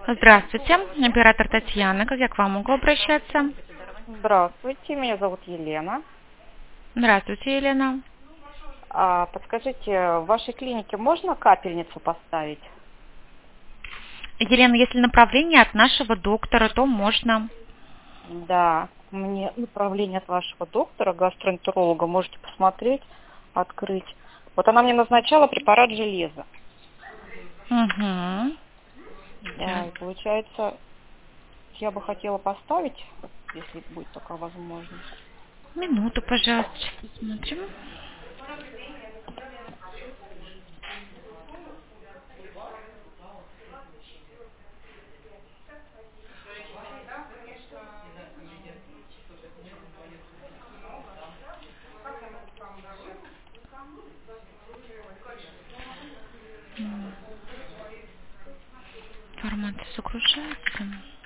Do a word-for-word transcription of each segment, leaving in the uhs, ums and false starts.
Здравствуйте, оператор Татьяна. Как я к вам могу обращаться? Здравствуйте, меня зовут Елена. Здравствуйте, Елена. А, подскажите, в вашей клинике можно капельницу поставить? Елена, если направление от нашего доктора, то можно. Да, мне направление от вашего доктора, гастроэнтеролога, можете посмотреть, открыть. Вот она мне назначала препарат железа. Угу. Да, и получается, я бы хотела поставить, если будет такая возможность. Минуту, пожалуйста, сейчас посмотрим. М, Информация загружается.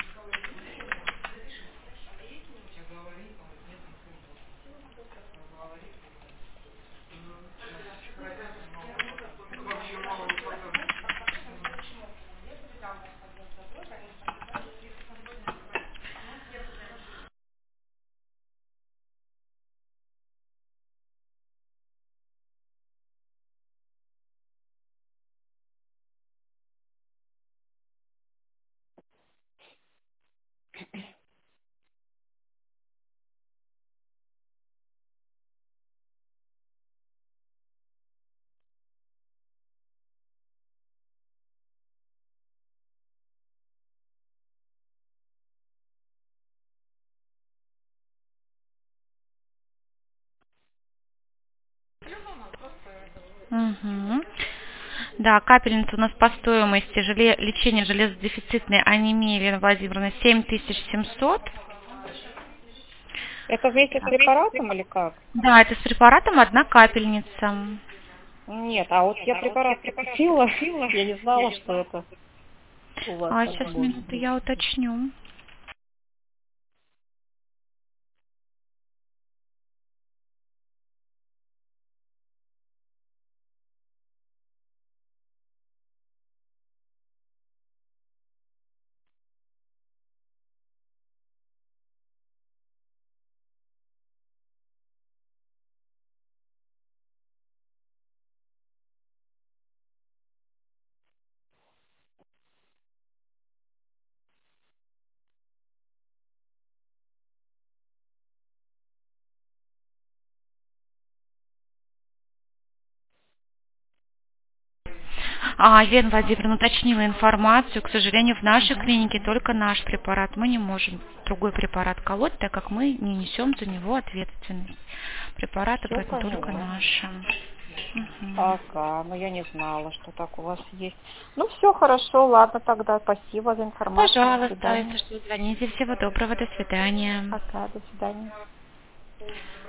Угу. Да, капельница у нас по стоимости желе- лечения железодефицитной анемии, Елена Владимировна, семь тысяч семьсот. Это вместе с препаратом или как? Да, это с препаратом одна капельница. Нет, а вот я препарат купила, я не знала, что это у вас А так сейчас может минуту быть. я уточню. А, Елена Владимировна уточнила информацию. К сожалению, в нашей Угу. клинике только наш препарат. Мы не можем другой препарат колоть, так как мы не несем за него ответственность. Препараты Все поэтому только поняла. наши. Мгм. Ага, ну я не знала, что так у вас есть. Ну все хорошо, ладно тогда, спасибо за информацию, до Пожалуйста, свидания. если что, звоните. Всего доброго, до свидания. Пока, до свидания.